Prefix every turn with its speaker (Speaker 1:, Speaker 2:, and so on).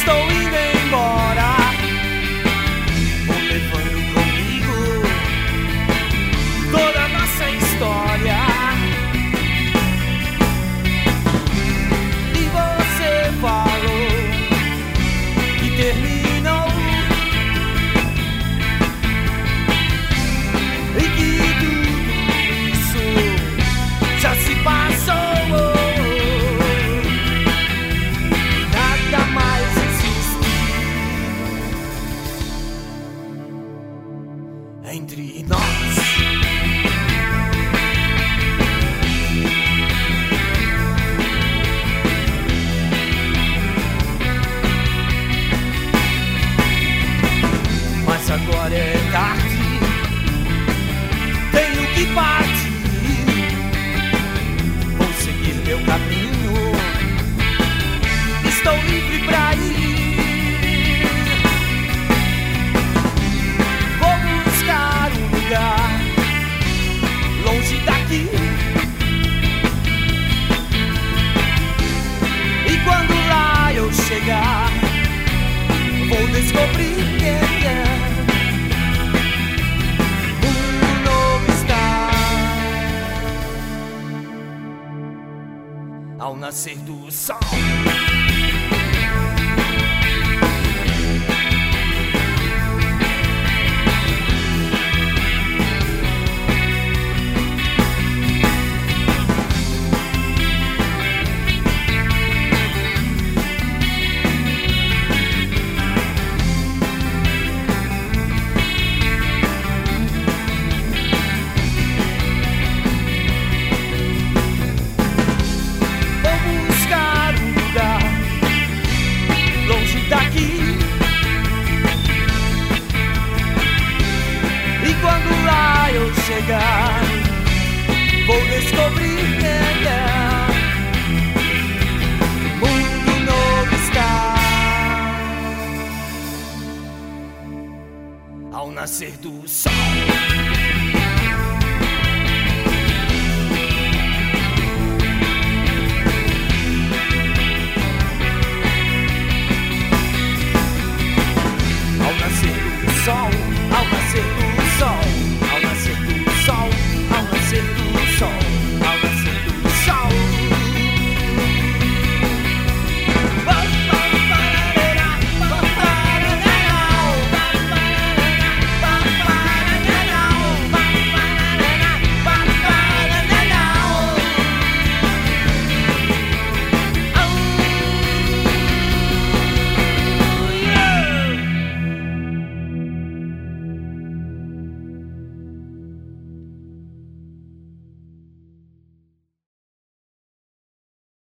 Speaker 1: Estou indo embora, vou levando comigo toda a nossa história. E você falou que terminou e que tudo isso já se passou. Nada mais existe entre nós. Mas agora é tarde, tenho que partir. Vou seguir meu caminho, estou livre pra ir. Vou buscar um lugar longe daqui. E quando lá eu chegar, vou descobrir quem é. Ao nascer do sol. Daqui. E quando lá eu chegar, vou descobrir quem é. Mundo novo está ao nascer do sol.